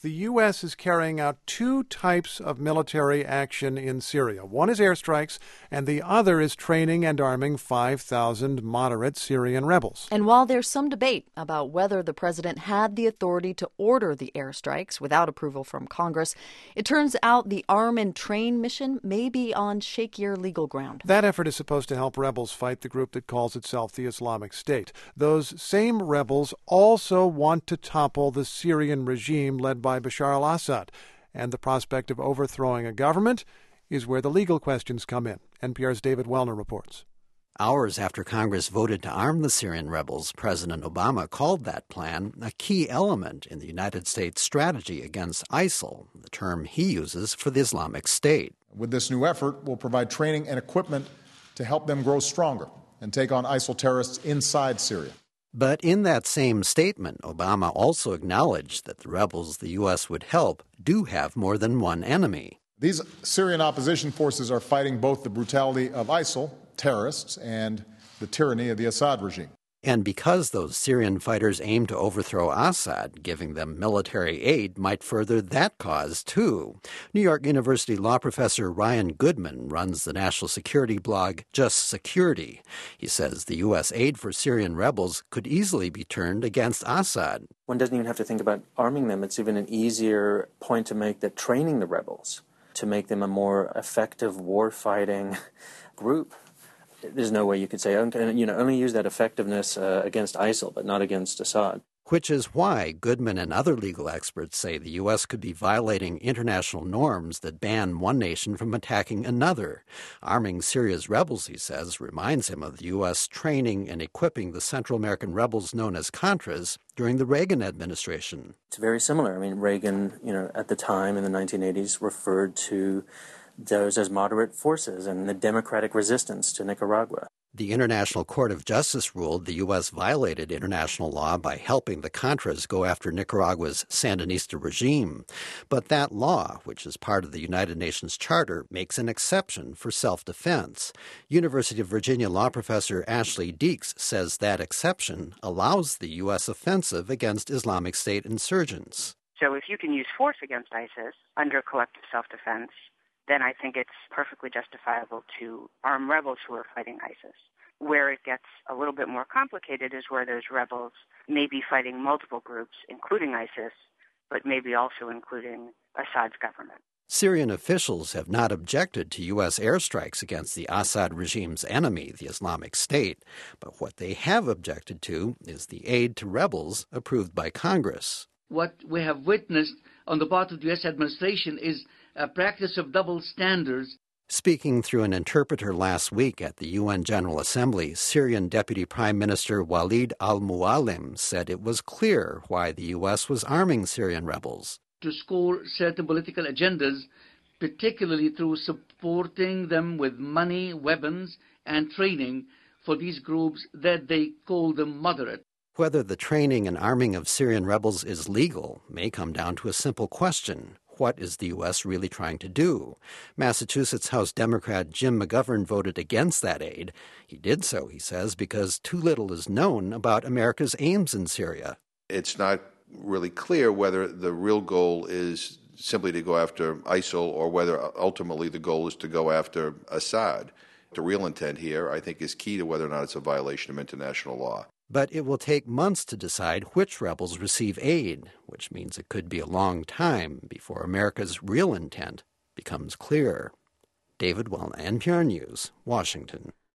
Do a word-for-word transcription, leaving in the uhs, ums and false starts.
the U S is carrying out two types of military action in Syria. One is airstrikes, and the other is training and arming five thousand moderate Syrian rebels. And while there's some debate about whether the president had the authority to order the airstrikes without approval from Congress, it turns out the arm and train mission may be on shakier legal ground. That effort is supposed to help rebels fight the group that calls itself the Islamic State. Those same rebels also want to topple the Syrian regime led by Bashar al-Assad, and the prospect of overthrowing a government is where the legal questions come in. N P R's David Wellner reports. Hours after Congress voted to arm the Syrian rebels, President Obama called that plan a key element in the United States strategy against ISIL, the term he uses for the Islamic State. With this new effort, we'll provide training and equipment to help them grow stronger and take on ISIL terrorists inside Syria. But in that same statement, Obama also acknowledged that the rebels the U S would help do have more than one enemy. These Syrian opposition forces are fighting both the brutality of ISIL terrorists and the tyranny of the Assad regime. And because those Syrian fighters aim to overthrow Assad, giving them military aid might further that cause, too. New York University law professor Ryan Goodman runs the national security blog Just Security. He says the U S aid for Syrian rebels could easily be turned against Assad. One doesn't even have to think about arming them. It's even an easier point to make that training the rebels, to make them a more effective war-fighting group. There's no way you could say, you know, only use that effectiveness uh, against ISIL, but not against Assad. Which is why Goodman and other legal experts say the U S could be violating international norms that ban one nation from attacking another. Arming Syria's rebels, he says, reminds him of the U S training and equipping the Central American rebels known as Contras during the Reagan administration. It's very similar. I mean, Reagan, you know, at the time in the nineteen eighties referred to those as moderate forces and the democratic resistance to Nicaragua. The International Court of Justice ruled the U S violated international law by helping the Contras go after Nicaragua's Sandinista regime. But that law, which is part of the United Nations Charter, makes an exception for self-defense. University of Virginia law professor Ashley Deeks says that exception allows the U S offensive against Islamic State insurgents. So if you can use force against ISIS under collective self-defense, then I think it's perfectly justifiable to arm rebels who are fighting ISIS. Where it gets a little bit more complicated is where those rebels may be fighting multiple groups, including ISIS, but maybe also including Assad's government. Syrian officials have not objected to U S airstrikes against the Assad regime's enemy, the Islamic State. But what they have objected to is the aid to rebels approved by Congress. What we have witnessed on the part of the U S administration is a practice of double standards. Speaking through an interpreter last week at the U N General Assembly, Syrian Deputy Prime Minister Walid al-Mualim said it was clear why the U S was arming Syrian rebels. To score certain political agendas, particularly through supporting them with money, weapons, and training for these groups that they call them moderate. Whether the training and arming of Syrian rebels is legal may come down to a simple question. What is the U S really trying to do? Massachusetts House Democrat Jim McGovern voted against that aid. He did so, he says, because too little is known about America's aims in Syria. It's not really clear whether the real goal is simply to go after ISIL or whether ultimately the goal is to go after Assad. The real intent here, I think, is key to whether or not it's a violation of international law. But it will take months to decide which rebels receive aid, which means it could be a long time before America's real intent becomes clear. David Wellner, N P R News, Washington.